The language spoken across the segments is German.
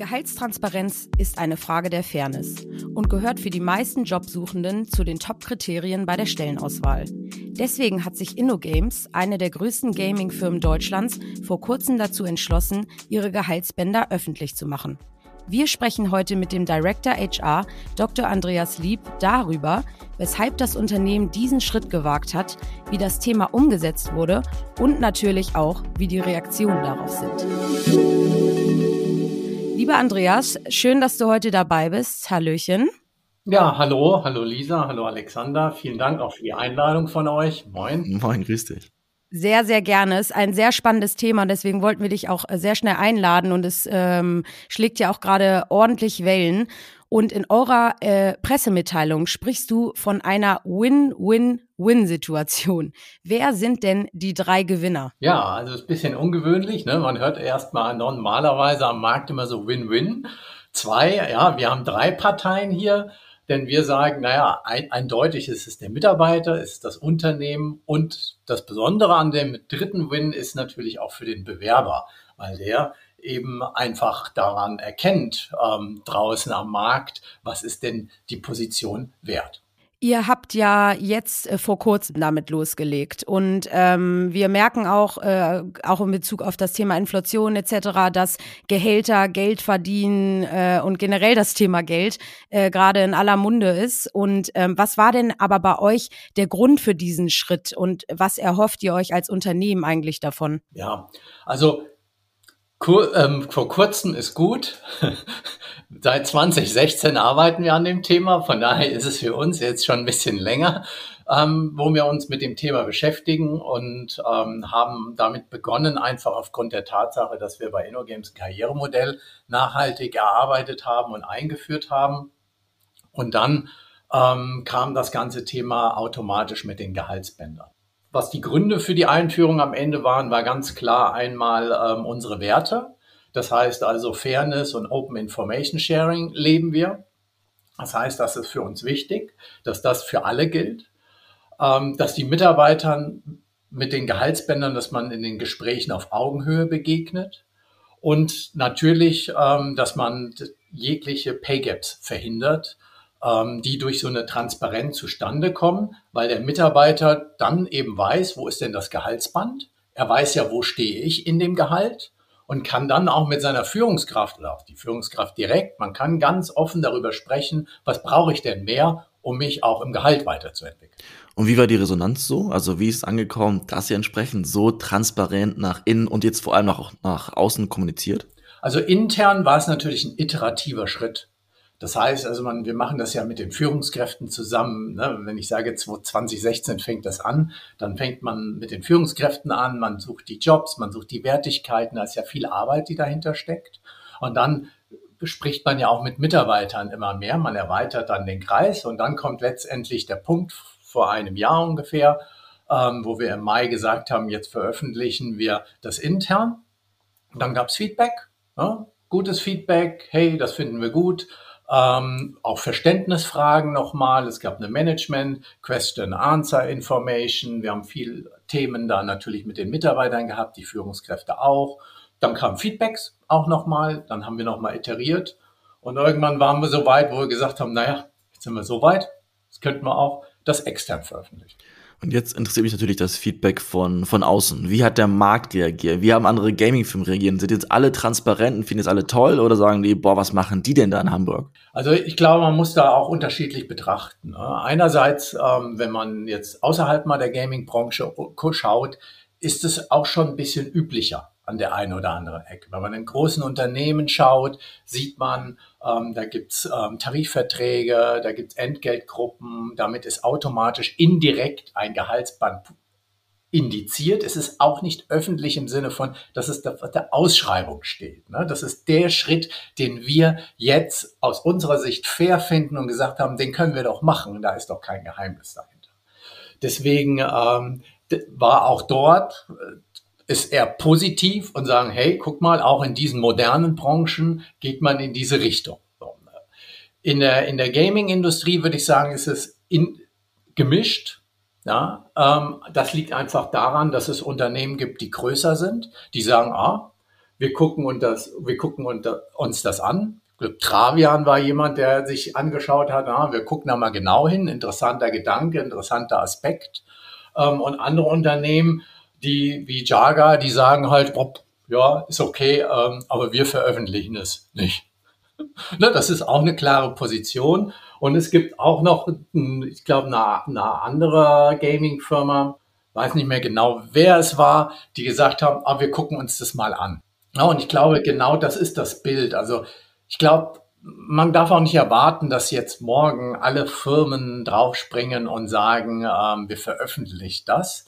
Gehaltstransparenz ist eine Frage der Fairness und gehört für die meisten Jobsuchenden zu den Top-Kriterien bei der Stellenauswahl. Deswegen hat sich InnoGames, eine der größten Gaming-Firmen Deutschlands, vor kurzem dazu entschlossen, ihre Gehaltsbänder öffentlich zu machen. Wir sprechen heute mit dem Director HR, Dr. Andreas Lieb, darüber, weshalb das Unternehmen diesen Schritt gewagt hat, wie das Thema umgesetzt wurde und natürlich auch, wie die Reaktionen darauf sind. Lieber Andreas, schön, dass du heute dabei bist. Hallöchen. Ja, hallo Lisa, hallo Alexander. Vielen Dank auch für die Einladung von euch. Moin. Moin, grüß dich. Sehr, sehr gerne. Es ist ein sehr spannendes Thema und deswegen wollten wir dich auch sehr schnell einladen und es schlägt ja auch gerade ordentlich Wellen. Und in eurer Pressemitteilung sprichst du von einer Win-Win-Win-Situation. Wer sind denn die 3 Gewinner? Ja, also ist ein bisschen ungewöhnlich, ne? Man hört erstmal normalerweise am Markt immer so Win-Win. 2, ja, wir haben 3 Parteien hier, denn wir sagen, naja, eindeutig ist es der Mitarbeiter, ist das Unternehmen und das Besondere an dem 3. Win ist natürlich auch für den Bewerber, weil der eben einfach daran erkennt, draußen am Markt, was ist denn die Position wert. Ihr habt ja jetzt vor kurzem damit losgelegt und wir merken auch in Bezug auf das Thema Inflation etc., dass Gehälter, Geld verdienen und generell das Thema Geld gerade in aller Munde ist. Und was war denn aber bei euch der Grund für diesen Schritt und was erhofft ihr euch als Unternehmen eigentlich davon? Ja, also vor kurzem ist gut. Seit 2016 arbeiten wir an dem Thema. Von daher ist es für uns jetzt schon ein bisschen länger, wo wir uns mit dem Thema beschäftigen und haben damit begonnen, einfach aufgrund der Tatsache, dass wir bei InnoGames ein Karrieremodell nachhaltig erarbeitet haben und eingeführt haben. Und dann kam das ganze Thema automatisch mit den Gehaltsbändern. Was die Gründe für die Einführung am Ende waren, war ganz klar einmal unsere Werte. Das heißt also Fairness und Open Information Sharing leben wir. Das heißt, das ist für uns wichtig, dass das für alle gilt. Dass die Mitarbeitern mit den Gehaltsbändern, dass man in den Gesprächen auf Augenhöhe begegnet. Und natürlich, dass man jegliche Pay Gaps verhindert, die durch so eine Transparenz zustande kommen, weil der Mitarbeiter dann eben weiß, wo ist denn das Gehaltsband? Er weiß ja, wo stehe ich in dem Gehalt und kann dann auch mit seiner Führungskraft oder auch die Führungskraft direkt, man kann ganz offen darüber sprechen, was brauche ich denn mehr, um mich auch im Gehalt weiterzuentwickeln. Und wie war die Resonanz so? Also wie ist es angekommen, dass ihr entsprechend so transparent nach innen und jetzt vor allem auch nach außen kommuniziert? Also intern war es natürlich ein iterativer Schritt. Das heißt, also wir machen das ja mit den Führungskräften zusammen. Ne? Wenn ich sage, 2016 fängt das an, dann fängt man mit den Führungskräften an, man sucht die Jobs, man sucht die Wertigkeiten, da ist ja viel Arbeit, die dahinter steckt. Und dann spricht man ja auch mit Mitarbeitern immer mehr, man erweitert dann den Kreis und dann kommt letztendlich der Punkt vor einem Jahr ungefähr, wo wir im Mai gesagt haben, jetzt veröffentlichen wir das intern. Und dann gab es Feedback, ja? Gutes Feedback, hey, das finden wir gut. Auch Verständnisfragen nochmal. Es gab eine Management, Question, Answer, Information. Wir haben viel Themen da natürlich mit den Mitarbeitern gehabt, die Führungskräfte auch. Dann kamen Feedbacks auch nochmal. Dann haben wir nochmal iteriert. Und irgendwann waren wir so weit, wo wir gesagt haben, naja, jetzt sind wir so weit, jetzt könnten wir auch das extern veröffentlichen. Und jetzt interessiert mich natürlich das Feedback von außen. Wie hat der Markt reagiert? Wie haben andere Gaming-Firmen reagiert? Sind jetzt alle transparent und finden jetzt alle toll oder sagen die, boah, was machen die denn da in Hamburg? Also ich glaube, man muss da auch unterschiedlich betrachten. Einerseits, wenn man jetzt außerhalb mal der Gaming-Branche schaut, ist es auch schon ein bisschen üblicher an der einen oder anderen Ecke. Wenn man in großen Unternehmen schaut, sieht man, da gibt's Tarifverträge, da gibt's Entgeltgruppen, damit ist automatisch indirekt ein Gehaltsband indiziert. Es ist auch nicht öffentlich im Sinne von, dass es auf der Ausschreibung steht. Das ist der Schritt, den wir jetzt aus unserer Sicht fair finden und gesagt haben, den können wir doch machen. Da ist doch kein Geheimnis dahinter. Deswegen war auch dort ist eher positiv und sagen, hey, guck mal, auch in diesen modernen Branchen geht man in diese Richtung. In der Gaming-Industrie würde ich sagen, ist es gemischt. Ja, das liegt einfach daran, dass es Unternehmen gibt, die größer sind, die sagen, wir gucken uns das an. Travian war jemand, der sich angeschaut hat, wir gucken da mal genau hin, interessanter Gedanke, interessanter Aspekt. Und andere Unternehmen, die wie Jaga, die sagen halt, ja, ist okay, aber wir veröffentlichen es nicht. Ne, das ist auch eine klare Position. Und es gibt auch noch, ich glaube, eine andere Gaming-Firma, weiß nicht mehr genau, wer es war, die gesagt haben, wir gucken uns das mal an. Ja, und ich glaube, genau das ist das Bild. Also ich glaube, man darf auch nicht erwarten, dass jetzt morgen alle Firmen draufspringen und sagen, wir veröffentlichen das,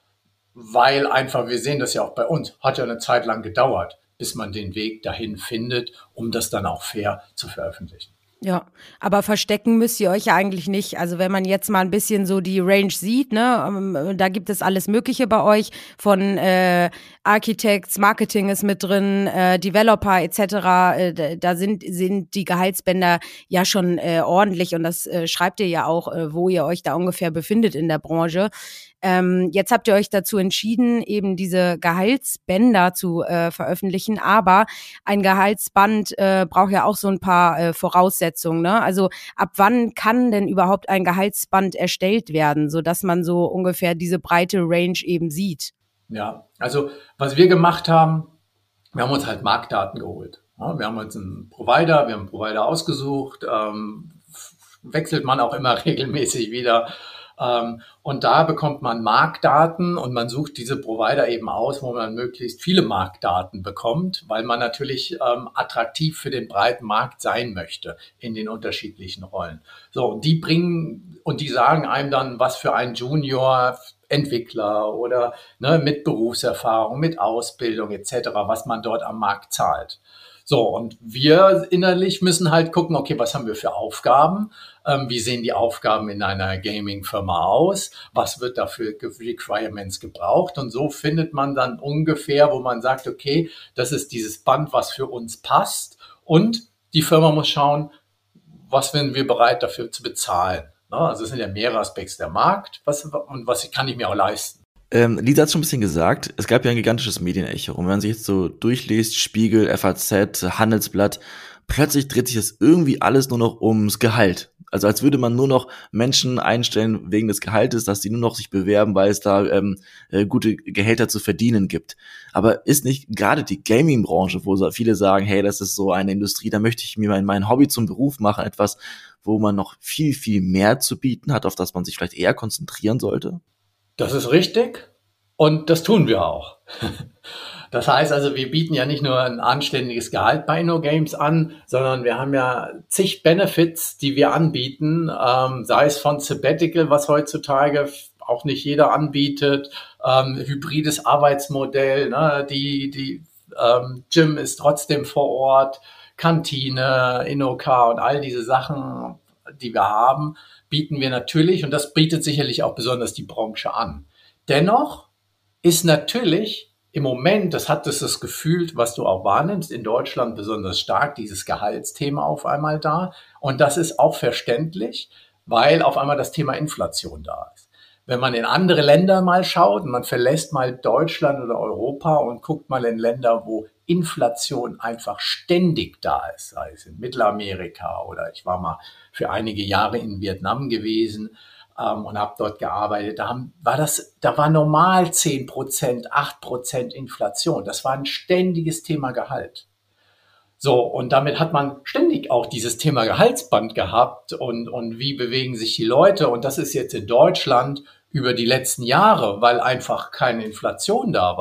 weil einfach, wir sehen das ja auch bei uns, hat ja eine Zeit lang gedauert, bis man den Weg dahin findet, um das dann auch fair zu veröffentlichen. Ja, aber verstecken müsst ihr euch ja eigentlich nicht. Also wenn man jetzt mal ein bisschen so die Range sieht, ne, da gibt es alles Mögliche bei euch, von Architects, Marketing ist mit drin, Developer etc. Da sind die Gehaltsbänder ja schon ordentlich, und das schreibt ihr ja auch, wo ihr euch da ungefähr befindet in der Branche. Jetzt habt ihr euch dazu entschieden, eben diese Gehaltsbänder zu veröffentlichen, aber ein Gehaltsband braucht ja auch so ein paar Voraussetzungen, ne? Also ab wann kann denn überhaupt ein Gehaltsband erstellt werden, sodass man so ungefähr diese breite Range eben sieht? Ja, also was wir gemacht haben, wir haben uns halt Marktdaten geholt. Ja, wir haben uns einen Provider ausgesucht, wechselt man auch immer regelmäßig wieder. Und da bekommt man Marktdaten und man sucht diese Provider eben aus, wo man möglichst viele Marktdaten bekommt, weil man natürlich attraktiv für den breiten Markt sein möchte in den unterschiedlichen Rollen. So, und die sagen einem dann, was für ein Junior-Entwickler oder mit Berufserfahrung, mit Ausbildung etc., was man dort am Markt zahlt. So, und wir innerlich müssen halt gucken, okay, was haben wir für Aufgaben? Wie sehen die Aufgaben in einer Gaming-Firma aus? Was wird da für Requirements gebraucht? Und so findet man dann ungefähr, wo man sagt, okay, das ist dieses Band, was für uns passt. Und die Firma muss schauen, was sind wir bereit dafür zu bezahlen? Also es sind ja mehrere Aspekte der Markt, was kann ich mir auch leisten. Lisa hat schon ein bisschen gesagt, es gab ja ein gigantisches Medienecho. Und wenn man sich jetzt so durchliest, Spiegel, FAZ, Handelsblatt, plötzlich dreht sich das irgendwie alles nur noch ums Gehalt. Also als würde man nur noch Menschen einstellen wegen des Gehaltes, dass die nur noch sich bewerben, weil es da gute Gehälter zu verdienen gibt. Aber ist nicht gerade die Gaming-Branche, wo so viele sagen, hey, das ist so eine Industrie, da möchte ich mir mein Hobby zum Beruf machen, etwas, wo man noch viel, viel mehr zu bieten hat, auf das man sich vielleicht eher konzentrieren sollte? Das ist richtig und das tun wir auch. Das heißt also, wir bieten ja nicht nur ein anständiges Gehalt bei InnoGames an, sondern wir haben ja zig Benefits, die wir anbieten, sei es von Sabbatical, was heutzutage auch nicht jeder anbietet, hybrides Arbeitsmodell, ne? Die Gym ist trotzdem vor Ort, Kantine, InnoCar und all diese Sachen, die wir haben, bieten wir natürlich, und das bietet sicherlich auch besonders die Branche an. Dennoch ist natürlich im Moment, das Gefühl, was du auch wahrnimmst, in Deutschland besonders stark dieses Gehaltsthema auf einmal da. Und das ist auch verständlich, weil auf einmal das Thema Inflation da ist. Wenn man in andere Länder mal schaut, und man verlässt mal Deutschland oder Europa und guckt mal in Länder, wo Inflation einfach ständig da ist, sei es in Mittelamerika oder ich war mal für einige Jahre in Vietnam gewesen und habe dort gearbeitet. Da war normal 10%, 8% Inflation. Das war ein ständiges Thema Gehalt. So, und damit hat man ständig auch dieses Thema Gehaltsband gehabt und wie bewegen sich die Leute. Und das ist jetzt in Deutschland über die letzten Jahre, weil einfach keine Inflation da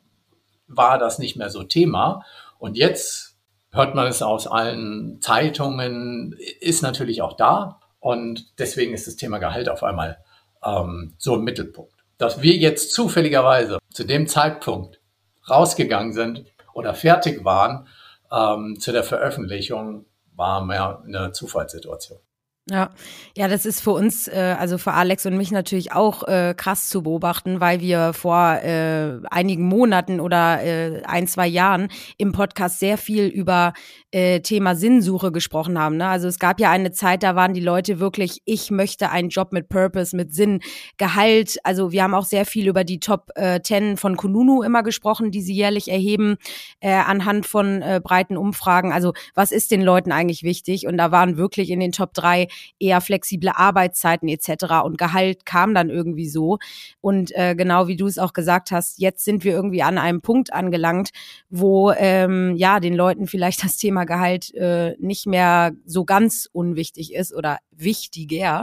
war das nicht mehr so Thema. Und jetzt hört man es aus allen Zeitungen, ist natürlich auch da. Und deswegen ist das Thema Gehalt auf einmal so im Mittelpunkt. Dass wir jetzt zufälligerweise zu dem Zeitpunkt rausgegangen sind oder fertig waren zu der Veröffentlichung, war mehr eine Zufallssituation. Ja, ja, das ist für uns, also für Alex und mich natürlich auch krass zu beobachten, weil wir vor einigen Monaten oder 1, 2 Jahren im Podcast sehr viel über Thema Sinnsuche gesprochen haben. Ne? Also es gab ja eine Zeit, da waren die Leute wirklich, ich möchte einen Job mit Purpose, mit Sinn, Gehalt. Also wir haben auch sehr viel über die Top 10 von Kununu immer gesprochen, die sie jährlich erheben anhand von breiten Umfragen. Also was ist den Leuten eigentlich wichtig? Und da waren wirklich in den Top 3 eher flexible Arbeitszeiten etc. Und Gehalt kam dann irgendwie so. Und genau wie du es auch gesagt hast, jetzt sind wir irgendwie an einem Punkt angelangt, wo ja den Leuten vielleicht das Thema Gehalt nicht mehr so ganz unwichtig ist oder wichtiger.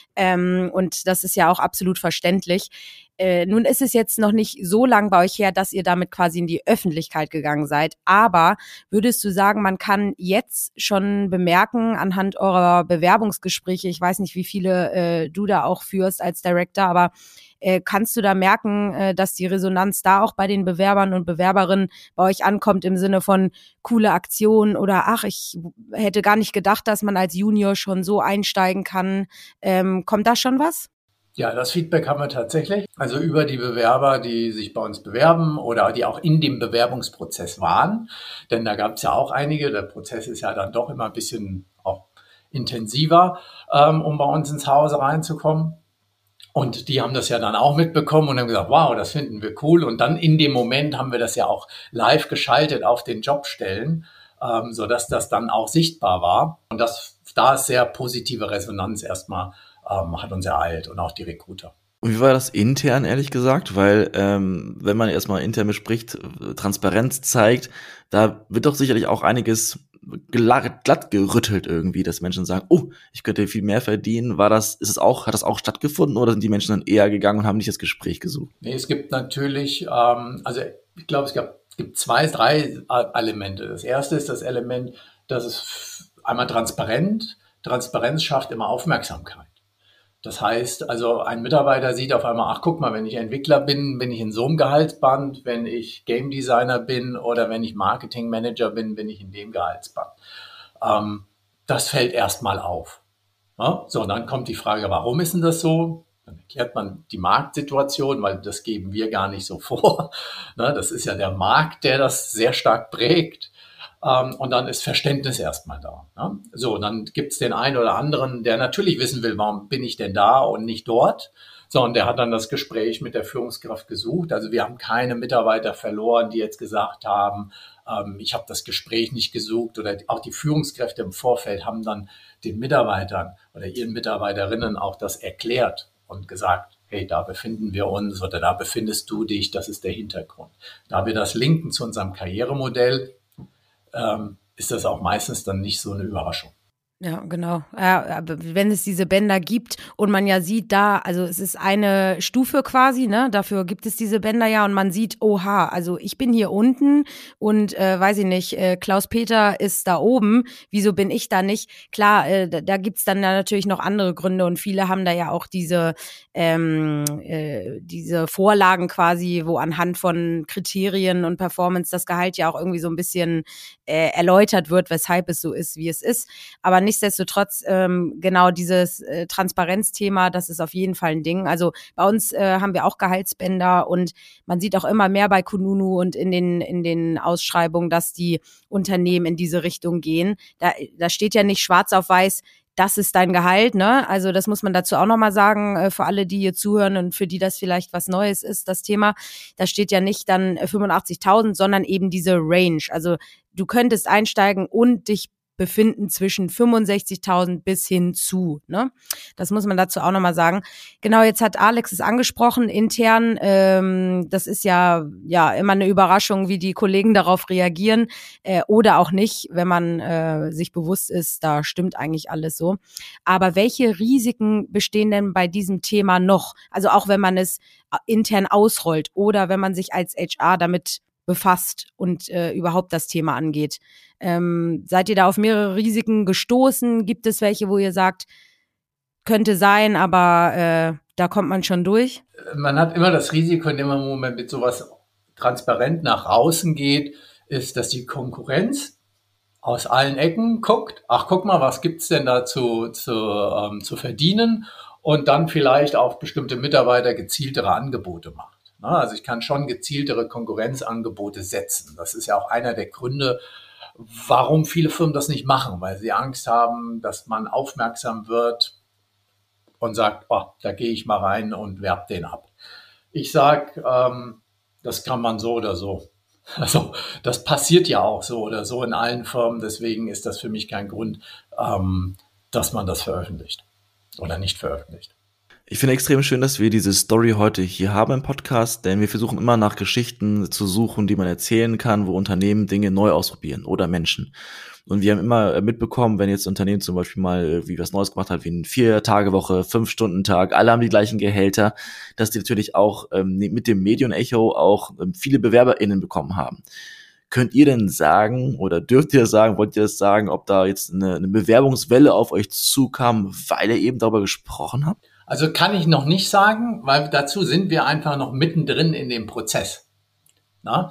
Und das ist ja auch absolut verständlich. Nun ist es jetzt noch nicht so lang bei euch her, dass ihr damit quasi in die Öffentlichkeit gegangen seid. Aber würdest du sagen, man kann jetzt schon bemerken anhand eurer Bewerbungsgespräche, ich weiß nicht, wie viele du da auch führst als Director, aber kannst du da merken, dass die Resonanz da auch bei den Bewerbern und Bewerberinnen bei euch ankommt im Sinne von coole Aktionen oder ach, ich hätte gar nicht gedacht, dass man als Junior schon so einsteigen kann. Kommt da schon was? Ja, das Feedback haben wir tatsächlich. Also über die Bewerber, die sich bei uns bewerben oder die auch in dem Bewerbungsprozess waren. Denn da gab es ja auch einige. Der Prozess ist ja dann doch immer ein bisschen auch intensiver, um bei uns ins Hause reinzukommen. Und die haben das ja dann auch mitbekommen und haben gesagt, wow, das finden wir cool. Und dann in dem Moment haben wir das ja auch live geschaltet auf den Jobstellen, sodass das dann auch sichtbar war. Und da ist sehr positive Resonanz erstmal hat uns ereilt und auch die Recruiter. Und wie war das intern, ehrlich gesagt? Weil wenn man erstmal intern bespricht, Transparenz zeigt, da wird doch sicherlich auch einiges glatt gerüttelt irgendwie, dass Menschen sagen, oh, ich könnte viel mehr verdienen. Hat das auch stattgefunden oder sind die Menschen dann eher gegangen und haben nicht das Gespräch gesucht? Nee, es gibt natürlich, also ich glaube, es gibt 2, 3 Elemente. Das erste ist das Element, dass es einmal Transparenz schafft immer Aufmerksamkeit. Das heißt, also ein Mitarbeiter sieht auf einmal, ach guck mal, wenn ich Entwickler bin, bin ich in so einem Gehaltsband, wenn ich Game Designer bin oder wenn ich Marketing Manager bin ich in dem Gehaltsband. Das fällt erstmal auf. Ja? So, und dann kommt die Frage, warum ist denn das so? Dann erklärt man die Marktsituation, weil das geben wir gar nicht so vor. Das ist ja der Markt, der das sehr stark prägt. Und dann ist Verständnis erstmal da. Ne? So, dann gibt's den einen oder anderen, der natürlich wissen will, warum bin ich denn da und nicht dort. So, und der hat dann das Gespräch mit der Führungskraft gesucht. Also wir haben keine Mitarbeiter verloren, die jetzt gesagt haben, ich habe das Gespräch nicht gesucht. Oder auch die Führungskräfte im Vorfeld haben dann den Mitarbeitern oder ihren Mitarbeiterinnen auch das erklärt und gesagt, hey, da befinden wir uns oder da befindest du dich, das ist der Hintergrund. Da wir das linken zu unserem Karrieremodell, ist das auch meistens dann nicht so eine Überraschung. Ja, genau. Ja, aber wenn es diese Bänder gibt und man ja sieht da, also es ist eine Stufe quasi, ne? Dafür gibt es diese Bänder ja und man sieht, oha, also ich bin hier unten und weiß ich nicht, Klaus-Peter ist da oben, wieso bin ich da nicht? Klar, da gibt's dann ja natürlich noch andere Gründe und viele haben da ja auch diese Vorlagen quasi, wo anhand von Kriterien und Performance das Gehalt ja auch irgendwie so ein bisschen erläutert wird, weshalb es so ist, wie es ist. Aber nichtsdestotrotz, genau dieses Transparenzthema, das ist auf jeden Fall ein Ding. Also bei uns haben wir auch Gehaltsbänder und man sieht auch immer mehr bei Kununu und in den Ausschreibungen, dass die Unternehmen in diese Richtung gehen. Da steht ja nicht schwarz auf weiß, das ist dein Gehalt, ne? Also das muss man dazu auch nochmal sagen, für alle, die hier zuhören und für die das vielleicht was Neues ist, das Thema. Da steht ja nicht dann 85.000, sondern eben diese Range. Also du könntest einsteigen und dich befinden zwischen 65.000 bis hin zu, ne? Das muss man dazu auch nochmal sagen. Genau, jetzt hat Alex es angesprochen, intern, das ist ja immer eine Überraschung, wie die Kollegen darauf reagieren, oder auch nicht, wenn man sich bewusst ist, da stimmt eigentlich alles so. Aber welche Risiken bestehen denn bei diesem Thema noch? Also auch wenn man es intern ausrollt oder wenn man sich als HR damit befasst und überhaupt das Thema angeht. Seid ihr da auf mehrere Risiken gestoßen? Gibt es welche, wo ihr sagt, könnte sein, aber da kommt man schon durch? Man hat immer das Risiko, in dem Moment mit sowas transparent nach außen geht, ist, dass die Konkurrenz aus allen Ecken guckt, ach guck mal, was gibt's denn da zu verdienen und dann vielleicht auf bestimmte Mitarbeiter gezieltere Angebote macht. Also ich kann schon gezieltere Konkurrenzangebote setzen. Das ist ja auch einer der Gründe, warum viele Firmen das nicht machen, weil sie Angst haben, dass man aufmerksam wird und sagt, oh, da gehe ich mal rein und werb den ab. Ich sage, das kann man so oder so. Also das passiert ja auch so oder so in allen Firmen. Deswegen ist das für mich kein Grund, dass man das veröffentlicht oder nicht veröffentlicht. Ich finde extrem schön, dass wir diese Story heute hier haben im Podcast, denn wir versuchen immer nach Geschichten zu suchen, die man erzählen kann, wo Unternehmen Dinge neu ausprobieren oder Menschen. Und wir haben immer mitbekommen, wenn jetzt ein Unternehmen zum Beispiel mal wie was Neues gemacht hat, wie eine 4-Tage-Woche, 5-Stunden-Tag, alle haben die gleichen Gehälter, dass die natürlich auch mit dem Medienecho auch viele BewerberInnen bekommen haben. Könnt ihr denn sagen oder dürft ihr sagen, wollt ihr das sagen, ob da jetzt eine Bewerbungswelle auf euch zukam, weil ihr eben darüber gesprochen habt? Also kann ich noch nicht sagen, weil dazu sind wir einfach noch mittendrin in dem Prozess. Na?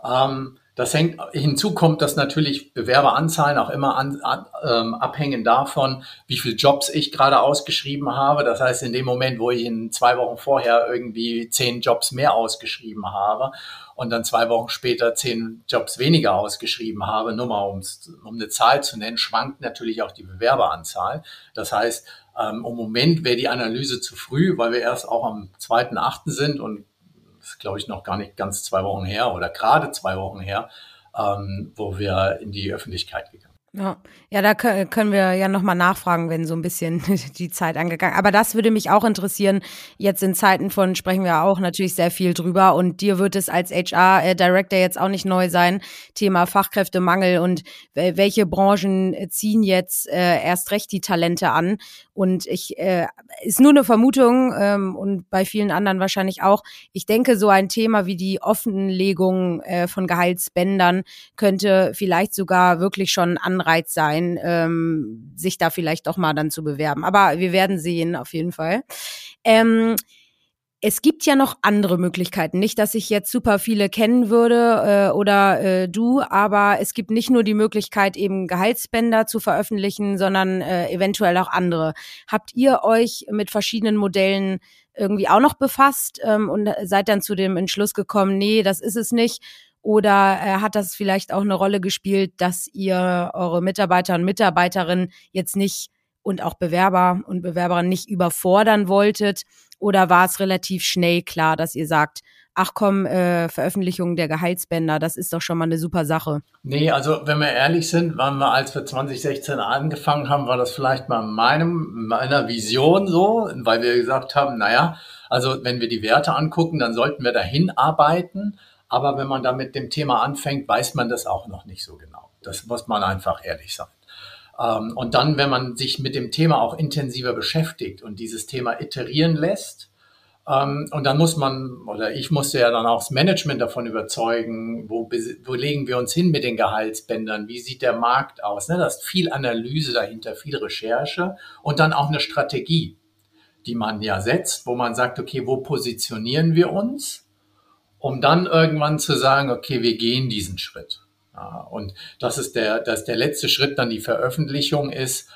Hinzu kommt, dass natürlich Bewerberanzahlen auch immer abhängen davon, wie viele Jobs ich gerade ausgeschrieben habe. Das heißt, in dem Moment, wo ich in 2 Wochen vorher irgendwie 10 Jobs mehr ausgeschrieben habe und dann 2 Wochen später 10 Jobs weniger ausgeschrieben habe, nur mal um eine Zahl zu nennen, schwankt natürlich auch die Bewerberanzahl. Das heißt, im Moment wäre die Analyse zu früh, weil wir erst auch am 2.8. sind und das ist, glaube ich, noch gar nicht ganz 2 Wochen her oder gerade 2 Wochen her, wo wir in die Öffentlichkeit gegangen sind. Ja, da können wir ja nochmal nachfragen, wenn so ein bisschen die Zeit angegangen. Aber das würde mich auch interessieren. Jetzt in Zeiten von sprechen wir auch natürlich sehr viel drüber und dir wird es als HR-Director jetzt auch nicht neu sein, Thema Fachkräftemangel und welche Branchen ziehen jetzt erst recht die Talente an. Und ist nur eine Vermutung und bei vielen anderen wahrscheinlich auch. Ich denke, so ein Thema wie die Offenlegung von Gehaltsbändern könnte vielleicht sogar wirklich schon Anreiz sein, sich da vielleicht doch mal dann zu bewerben. Aber wir werden sehen, auf jeden Fall. Es gibt ja noch andere Möglichkeiten. Nicht, dass ich jetzt super viele kennen würde oder du, aber es gibt nicht nur die Möglichkeit, eben Gehaltsbänder zu veröffentlichen, sondern eventuell auch andere. Habt ihr euch mit verschiedenen Modellen irgendwie auch noch befasst und seid dann zu dem Entschluss gekommen, nee, das ist es nicht? Oder hat das vielleicht auch eine Rolle gespielt, dass ihr eure Mitarbeiter und Mitarbeiterinnen jetzt nicht und auch Bewerber und Bewerberinnen nicht überfordern wolltet? Oder war es relativ schnell klar, dass ihr sagt, ach komm, Veröffentlichung der Gehaltsbänder, das ist doch schon mal eine super Sache? Nee, also wenn wir ehrlich sind, als wir 2016 angefangen haben, war das vielleicht mal meiner Vision so, weil wir gesagt haben, naja, also wenn wir die Werte angucken, dann sollten wir dahin arbeiten. Aber wenn man da mit dem Thema anfängt, weiß man das auch noch nicht so genau. Das muss man einfach ehrlich sein. Und dann, wenn man sich mit dem Thema auch intensiver beschäftigt und dieses Thema iterieren lässt, und dann ich musste ja dann auch das Management davon überzeugen, wo legen wir uns hin mit den Gehaltsbändern, wie sieht der Markt aus, ne? Da ist viel Analyse dahinter, viel Recherche und dann auch eine Strategie, die man ja setzt, wo man sagt, okay, wo positionieren wir uns? Um dann irgendwann zu sagen, okay, wir gehen diesen Schritt. Ja, und dass der letzte Schritt dann die Veröffentlichung ist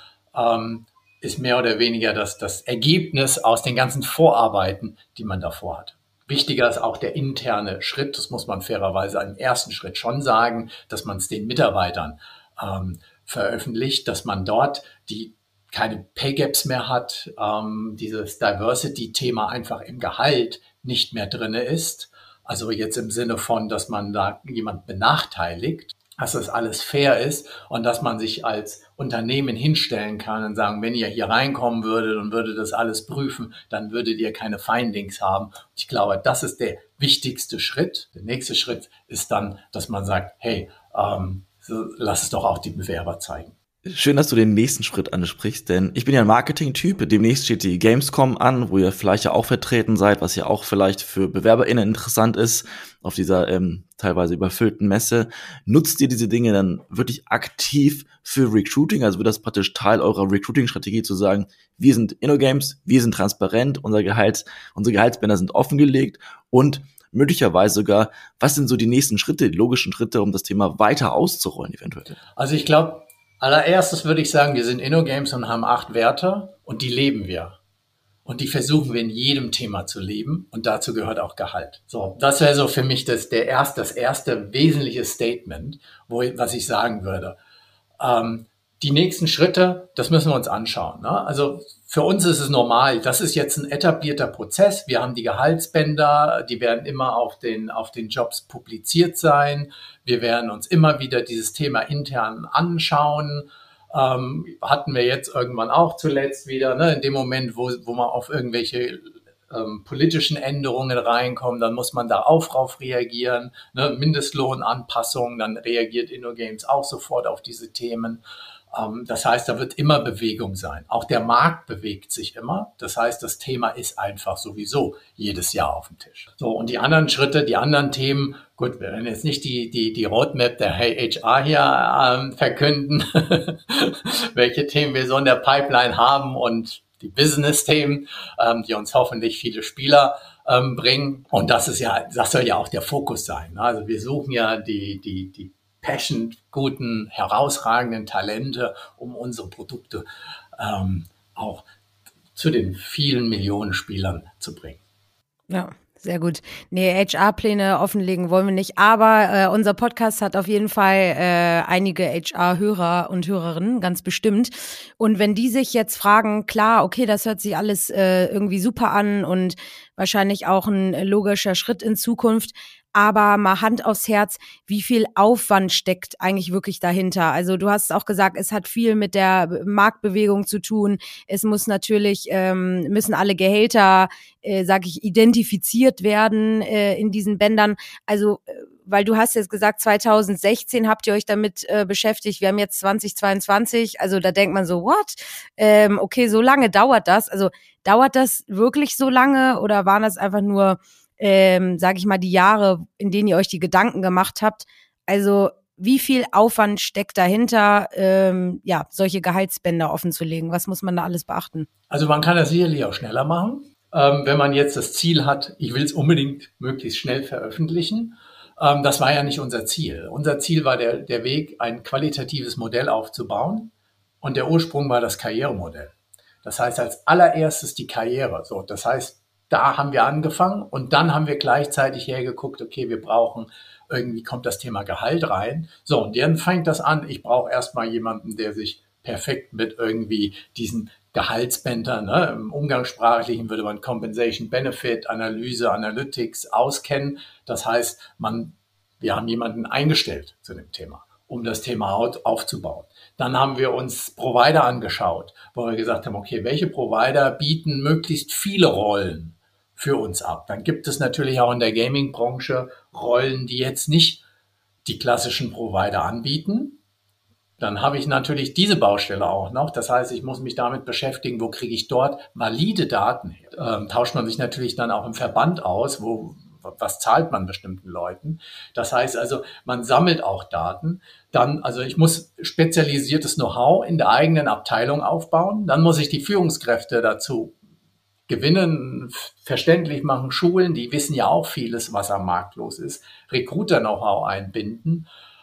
mehr oder weniger das Ergebnis aus den ganzen Vorarbeiten, die man davor hat. Wichtiger ist auch der interne Schritt, das muss man fairerweise im ersten Schritt schon sagen, dass man es den Mitarbeitern veröffentlicht, dass man dort keine Pay Gaps mehr hat, dieses Diversity-Thema einfach im Gehalt nicht mehr drinne ist. Also jetzt im Sinne von, dass man da jemand benachteiligt, dass das alles fair ist und dass man sich als Unternehmen hinstellen kann und sagen, wenn ihr hier reinkommen würdet und würdet das alles prüfen, dann würdet ihr keine Findings haben. Ich glaube, das ist der wichtigste Schritt. Der nächste Schritt ist dann, dass man sagt, hey, lass es doch auch die Bewerber zeigen. Schön, dass du den nächsten Schritt ansprichst, denn ich bin ja ein Marketing-Typ. Demnächst steht die Gamescom an, wo ihr vielleicht ja auch vertreten seid, was ja auch vielleicht für BewerberInnen interessant ist, auf dieser teilweise überfüllten Messe. Nutzt ihr diese Dinge dann wirklich aktiv für Recruiting? Also wird das praktisch Teil eurer Recruiting-Strategie zu sagen, wir sind InnoGames, wir sind transparent, unsere Gehaltsbänder sind offengelegt und möglicherweise sogar, was sind so die nächsten Schritte, die logischen Schritte, um das Thema weiter auszurollen eventuell? Also ich glaube, allererstes würde ich sagen, wir sind InnoGames und haben 8 Werte und die leben wir. Und die versuchen wir in jedem Thema zu leben und dazu gehört auch Gehalt. So, das wäre so für mich das erste wesentliche Statement, was ich sagen würde. Die nächsten Schritte, das müssen wir uns anschauen. Ne? Also für uns ist es normal, das ist jetzt ein etablierter Prozess. Wir haben die Gehaltsbänder, die werden immer auf den Jobs publiziert sein. Wir werden uns immer wieder dieses Thema intern anschauen. Hatten wir jetzt irgendwann auch zuletzt wieder, ne? In dem Moment, wo man auf irgendwelche politischen Änderungen reinkommen, dann muss man da auch drauf reagieren. Ne? Mindestlohnanpassungen, dann reagiert InnoGames auch sofort auf diese Themen. Das heißt, da wird immer Bewegung sein. Auch der Markt bewegt sich immer. Das heißt, das Thema ist einfach sowieso jedes Jahr auf dem Tisch. So, und die anderen Schritte, die anderen Themen, gut, wir werden jetzt nicht die Roadmap der Hey HR hier verkünden, welche Themen wir so in der Pipeline haben und die Business-Themen, die uns hoffentlich viele Spieler bringen. Und das soll ja auch der Fokus sein. Also wir suchen ja die passion, guten, herausragenden Talente, um unsere Produkte auch zu den vielen Millionen Spielern zu bringen. Ja, sehr gut. Nee, HR-Pläne offenlegen wollen wir nicht, aber unser Podcast hat auf jeden Fall einige HR-Hörer und Hörerinnen, ganz bestimmt. Und wenn die sich jetzt fragen, klar, okay, das hört sich alles irgendwie super an und wahrscheinlich auch ein logischer Schritt in Zukunft, aber mal Hand aufs Herz, wie viel Aufwand steckt eigentlich wirklich dahinter? Also du hast auch gesagt, es hat viel mit der Marktbewegung zu tun. Es muss natürlich, müssen alle Gehälter, identifiziert werden in diesen Bändern. Also, weil du hast jetzt gesagt, 2016 habt ihr euch damit beschäftigt. Wir haben jetzt 2022. Also da denkt man so, what? Okay, so lange dauert das. Also dauert das wirklich so lange oder waren das einfach nur sage ich mal, die Jahre, in denen ihr euch die Gedanken gemacht habt? Also wie viel Aufwand steckt dahinter, solche Gehaltsbänder offenzulegen? Was muss man da alles beachten? Also man kann das sicherlich auch schneller machen. Wenn man jetzt das Ziel hat, ich will es unbedingt möglichst schnell veröffentlichen. Das war ja nicht unser Ziel. Unser Ziel war der Weg, ein qualitatives Modell aufzubauen. Und der Ursprung war das Karrieremodell. Das heißt, als allererstes die Karriere. So, das heißt, da haben wir angefangen und dann haben wir gleichzeitig hergeguckt, okay, wir brauchen, irgendwie kommt das Thema Gehalt rein. So, und dann fängt das an. Ich brauche erstmal jemanden, der sich perfekt mit irgendwie diesen Gehaltsbändern, ne, im Umgangssprachlichen würde man Compensation Benefit, Analyse, Analytics auskennen. Das heißt, wir haben jemanden eingestellt zu dem Thema, um das Thema aufzubauen. Dann haben wir uns Provider angeschaut, wo wir gesagt haben, okay, welche Provider bieten möglichst viele Rollen für uns ab. Dann gibt es natürlich auch in der Gaming-Branche Rollen, die jetzt nicht die klassischen Provider anbieten. Dann habe ich natürlich diese Baustelle auch noch. Das heißt, ich muss mich damit beschäftigen, wo kriege ich dort valide Daten her. Tauscht man sich natürlich dann auch im Verband aus, was zahlt man bestimmten Leuten. Das heißt also, man sammelt auch Daten. Dann, also ich muss spezialisiertes Know-how in der eigenen Abteilung aufbauen. Dann muss ich die Führungskräfte dazu gewinnen, verständlich machen, schulen. Die wissen ja auch vieles, was am Markt los ist. Recruiter-Know-how einbinden.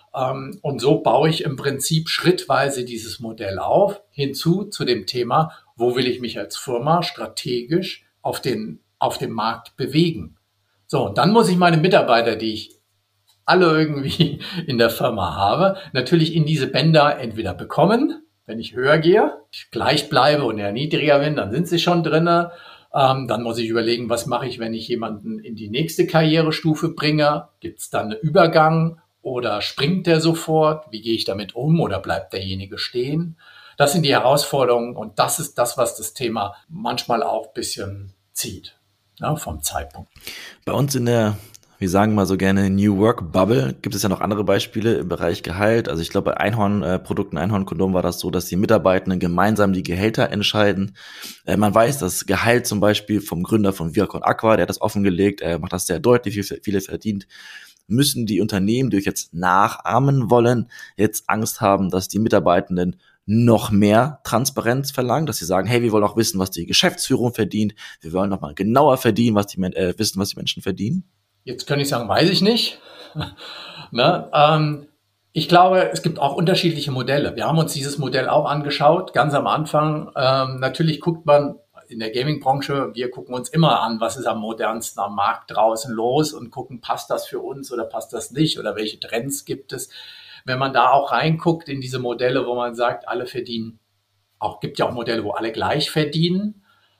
Und so baue ich im Prinzip schrittweise dieses Modell auf, hinzu zu dem Thema, wo will ich mich als Firma strategisch auf dem Markt bewegen. So, und dann muss ich meine Mitarbeiter, die ich alle irgendwie in der Firma habe, natürlich in diese Bänder entweder bekommen, wenn ich höher gehe, ich gleich bleibe und eher niedriger bin, dann sind sie schon drinne. Dann muss ich überlegen, was mache ich, wenn ich jemanden in die nächste Karrierestufe bringe? Gibt es dann einen Übergang oder springt der sofort? Wie gehe ich damit um oder bleibt derjenige stehen? Das sind die Herausforderungen und das ist das, was das Thema manchmal auch ein bisschen zieht, ne, vom Zeitpunkt. Bei uns in der, wir sagen mal so gerne New Work Bubble, gibt es ja noch andere Beispiele im Bereich Gehalt. Also ich glaube, bei Einhorn-Produkten, Einhorn-Kondom war das so, dass die Mitarbeitenden gemeinsam die Gehälter entscheiden. Man weiß, das Gehalt zum Beispiel vom Gründer von Vircon Aqua, der hat das offengelegt, er macht das sehr deutlich, wie viele verdient. Müssen die Unternehmen, die euch jetzt nachahmen wollen, jetzt Angst haben, dass die Mitarbeitenden noch mehr Transparenz verlangen, dass sie sagen, hey, wir wollen auch wissen, was die Geschäftsführung verdient, wir wollen noch mal genauer verdienen, wissen, was die Menschen verdienen? Jetzt könnte ich sagen, weiß ich nicht. Ne? Ich glaube, es gibt auch unterschiedliche Modelle. Wir haben uns dieses Modell auch angeschaut, ganz am Anfang. Natürlich guckt man in der Gaming-Branche, wir gucken uns immer an, was ist am modernsten am Markt draußen los und gucken, passt das für uns oder passt das nicht oder welche Trends gibt es. Wenn man da auch reinguckt in diese Modelle, wo man sagt, alle verdienen, gibt ja auch Modelle, wo alle gleich verdienen.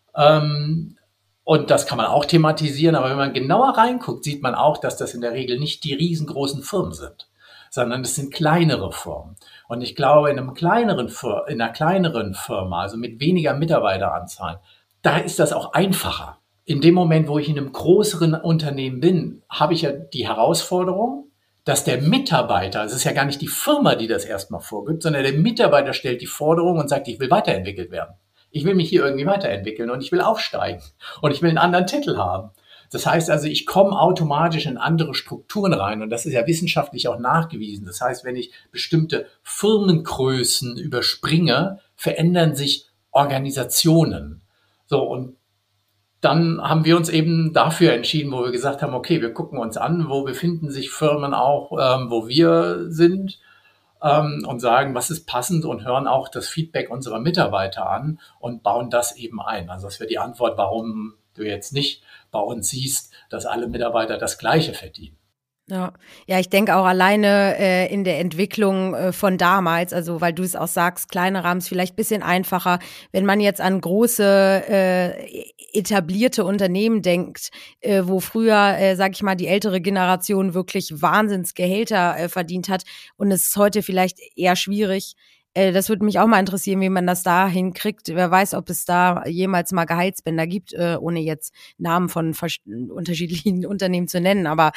Und das kann man auch thematisieren, aber wenn man genauer reinguckt, sieht man auch, dass das in der Regel nicht die riesengroßen Firmen sind, sondern es sind kleinere Firmen. Und ich glaube, in einer kleineren Firma, also mit weniger Mitarbeiteranzahl, da ist das auch einfacher. In dem Moment, wo ich in einem größeren Unternehmen bin, habe ich ja die Herausforderung, dass der Mitarbeiter, es ist ja gar nicht die Firma, die das erstmal vorgibt, sondern der Mitarbeiter stellt die Forderung und sagt, ich will weiterentwickelt werden. Ich will mich hier irgendwie weiterentwickeln und ich will aufsteigen und ich will einen anderen Titel haben. Das heißt also, ich komme automatisch in andere Strukturen rein und das ist ja wissenschaftlich auch nachgewiesen. Das heißt, wenn ich bestimmte Firmengrößen überspringe, verändern sich Organisationen. So, und dann haben wir uns eben dafür entschieden, wo wir gesagt haben, okay, wir gucken uns an, wo befinden sich Firmen auch, wo wir sind, und sagen, was ist passend und hören auch das Feedback unserer Mitarbeiter an und bauen das eben ein. Also das wäre die Antwort, warum du jetzt nicht bei uns siehst, dass alle Mitarbeiter das Gleiche verdienen. Ja, ja, ich denke auch alleine in der Entwicklung von damals, also weil du es auch sagst, kleinere haben es vielleicht ein bisschen einfacher. Wenn man jetzt an große etablierte Unternehmen denkt, wo früher, sag ich mal, die ältere Generation wirklich Wahnsinnsgehälter verdient hat und es ist heute vielleicht eher schwierig. Das würde mich auch mal interessieren, wie man das da hinkriegt. Wer weiß, ob es da jemals mal Gehaltsbänder gibt, ohne jetzt Namen von unterschiedlichen Unternehmen zu nennen. Aber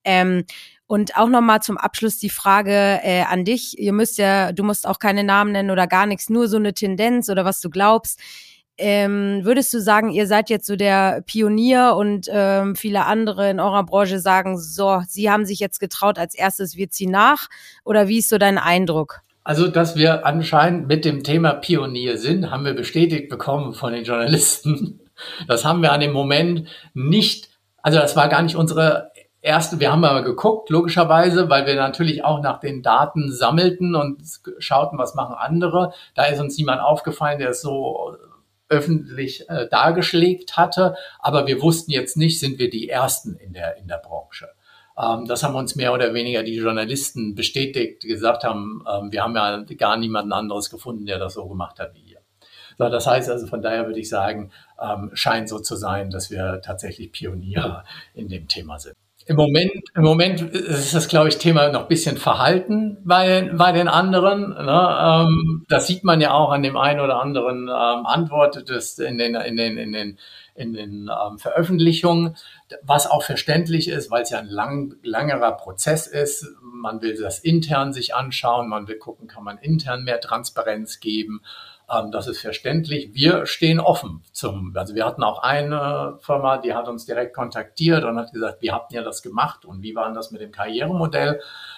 und auch nochmal zum Abschluss die Frage an dich. Du musst auch keine Namen nennen oder gar nichts, nur so eine Tendenz oder was du glaubst. Würdest du sagen, ihr seid jetzt so der Pionier und viele andere in eurer Branche sagen, so, sie haben sich jetzt getraut, als erstes wir ziehen nach? Oder wie ist so dein Eindruck? Also, dass wir anscheinend mit dem Thema Pionier sind, haben wir bestätigt bekommen von den Journalisten. Das haben wir an dem Moment nicht, also das war gar nicht unsere erste, wir haben aber geguckt, logischerweise, weil wir natürlich auch nach den Daten sammelten und schauten, was machen andere. Da ist uns niemand aufgefallen, der es so öffentlich dargeschlägt hatte, aber wir wussten jetzt nicht, sind wir die Ersten in der Branche. Das haben uns mehr oder weniger die Journalisten bestätigt, gesagt haben, wir haben ja gar niemanden anderes gefunden, der das so gemacht hat wie ihr. So, das heißt also, von daher würde ich sagen, scheint so zu sein, dass wir tatsächlich Pioniere in dem Thema sind. Im Moment ist das, glaube ich, Thema noch ein bisschen verhalten bei den anderen. Ne? Das sieht man ja auch an dem einen oder anderen Antwort in den Veröffentlichungen, was auch verständlich ist, weil es ja ein langerer Prozess ist. Man will das intern sich anschauen, man will gucken, kann man intern mehr Transparenz geben. Das ist verständlich. Wir stehen offen also wir hatten auch eine Firma, die hat uns direkt kontaktiert und hat gesagt, wie habt ihr das gemacht und wie war das mit dem Karrieremodell?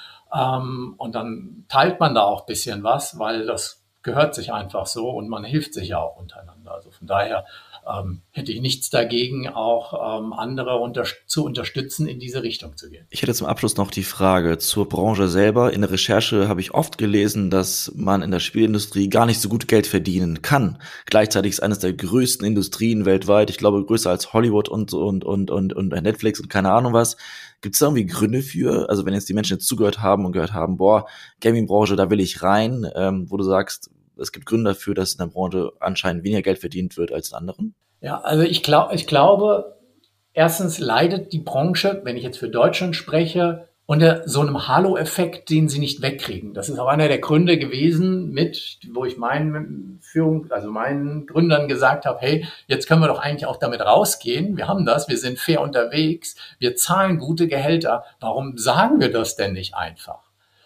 Und dann teilt man da auch ein bisschen was, weil das gehört sich einfach so und man hilft sich ja auch untereinander. Also von daher hätte ich nichts dagegen, auch andere zu unterstützen, in diese Richtung zu gehen. Ich hätte zum Abschluss noch die Frage zur Branche selber. In der Recherche habe ich oft gelesen, dass man in der Spielindustrie gar nicht so gut Geld verdienen kann. Gleichzeitig ist eines der größten Industrien weltweit, ich glaube größer als Hollywood und Netflix und keine Ahnung was. Gibt es da irgendwie Gründe für? Also wenn jetzt die Menschen jetzt zugehört haben und gehört haben, boah, Gaming-Branche, da will ich rein, wo du sagst, es gibt Gründe dafür, dass in der Branche anscheinend weniger Geld verdient wird als in anderen? Ja, also ich glaube, erstens leidet die Branche, wenn ich jetzt für Deutschland spreche, unter so einem Halo-Effekt, den sie nicht wegkriegen. Das ist auch einer der Gründe gewesen, wo ich meinen Gründern gesagt habe, hey, jetzt können wir doch eigentlich auch damit rausgehen. Wir haben das, wir sind fair unterwegs, wir zahlen gute Gehälter. Warum sagen wir das denn nicht einfach?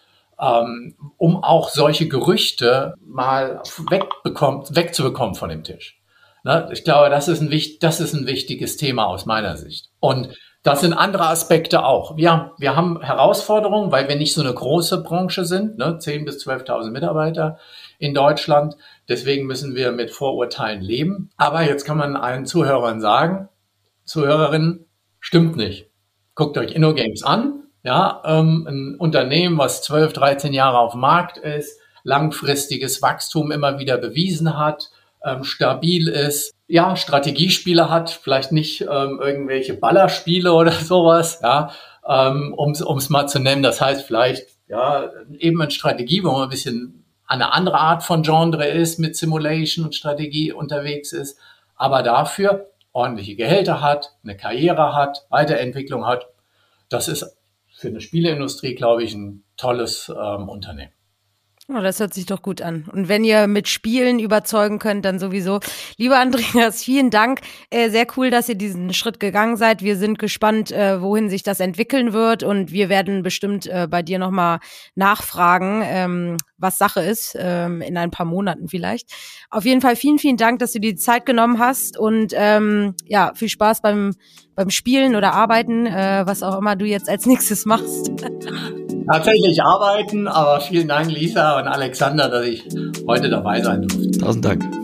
Um auch solche Gerüchte mal wegzubekommen von dem Tisch. Ne? Ich glaube, das ist ein wichtiges Thema aus meiner Sicht. Und das sind andere Aspekte auch. Wir haben Herausforderungen, weil wir nicht so eine große Branche sind, ne? 10.000 bis 12.000 Mitarbeiter in Deutschland. Deswegen müssen wir mit Vorurteilen leben. Aber jetzt kann man allen Zuhörerinnen, stimmt nicht. guckt euch InnoGames an, ja, ein Unternehmen, was 12, 13 Jahre auf dem Markt ist, langfristiges Wachstum immer wieder bewiesen hat, stabil ist, ja, Strategiespiele hat, vielleicht nicht irgendwelche Ballerspiele oder sowas, ja, um's mal zu nennen. Das heißt vielleicht, ja, eben eine Strategie, wo man ein bisschen eine andere Art von Genre ist, mit Simulation und Strategie unterwegs ist, aber dafür ordentliche Gehälter hat, eine Karriere hat, Weiterentwicklung hat. Das ist für eine Spieleindustrie, glaube ich, ein tolles Unternehmen. Oh, das hört sich doch gut an. Und wenn ihr mit Spielen überzeugen könnt, dann sowieso. Lieber Andreas, vielen Dank. Sehr cool, dass ihr diesen Schritt gegangen seid. Wir sind gespannt, wohin sich das entwickeln wird. Und wir werden bestimmt bei dir nochmal nachfragen, was Sache ist, in ein paar Monaten vielleicht. Auf jeden Fall vielen, vielen Dank, dass du dir die Zeit genommen hast. Und ja, viel Spaß beim Spielen oder Arbeiten, was auch immer du jetzt als nächstes machst. Tatsächlich arbeiten, aber vielen Dank, Lisa und Alexander, dass ich heute dabei sein durfte. 1000 Dank.